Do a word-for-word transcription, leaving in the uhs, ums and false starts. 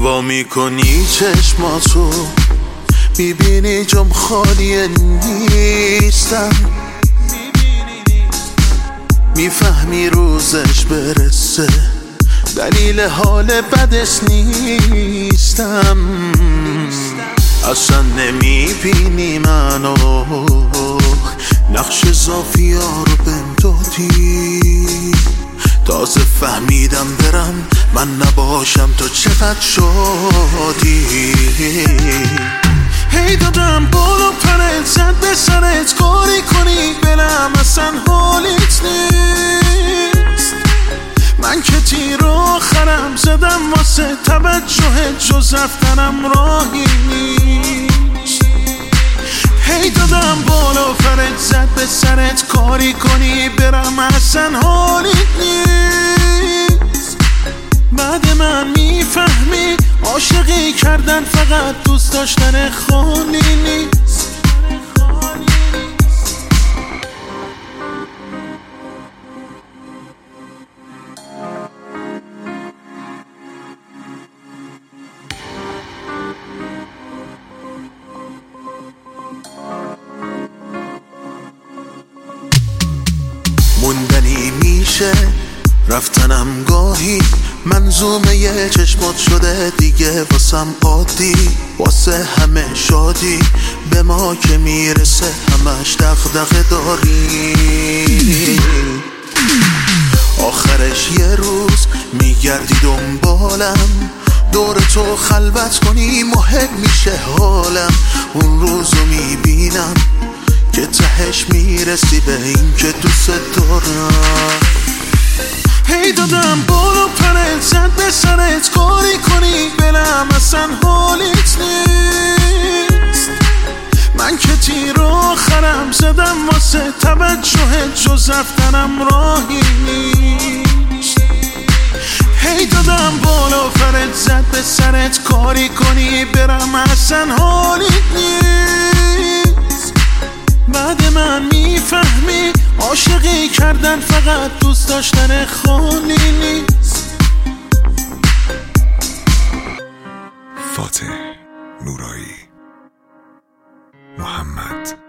وا میکنی چشماتو میبینی جام خالی نیستم، میفهمی روزش برسه دلیل حال بدش نیستم. اصلا نمیبینی منو، نقش زافیا رو بهم دادی، تازه فهمیدم برم من نباشم تو چقدر شادی. هی دادم بالا پرت زد به سرت کاری کنی بلم اصلا حالیت نیست. من که تیر آخرم زدم واسه توجه جز رفتنم راهی نیست. هی دادم بالا پرت زد به سرت کاری کنی برم اصلا حالیت نیست. بعد من میفهمی عاشقی کردن فقط دوست داشتن خالی نیست. موندنی میشه رفتنم گاهی، منظومه یه چشمات شده دیگه واسم عادی، واسه همه شادی به ما که میرسه همش دغدغه داری. آخرش یه روز میگردی دنبالم، دور تو خلوت کنی مهم میشه حالم. اون روزو میبینم که تهش میرسی به این که دوست دارم. هی دادم بالا پرت زد به سرت کاری کنی بلم اصلا حالیت نیست. من که تیر آخرم زدم واسه توجه جز رفتنم راهی نیست. هی دادم بالا پرت زد به سرت کاری کنی برم اصلا حالیت نیست. بعد من میفهمی عاشقی کردن فقط دوست داشتن خالی نیست. فاتح نورایی محمد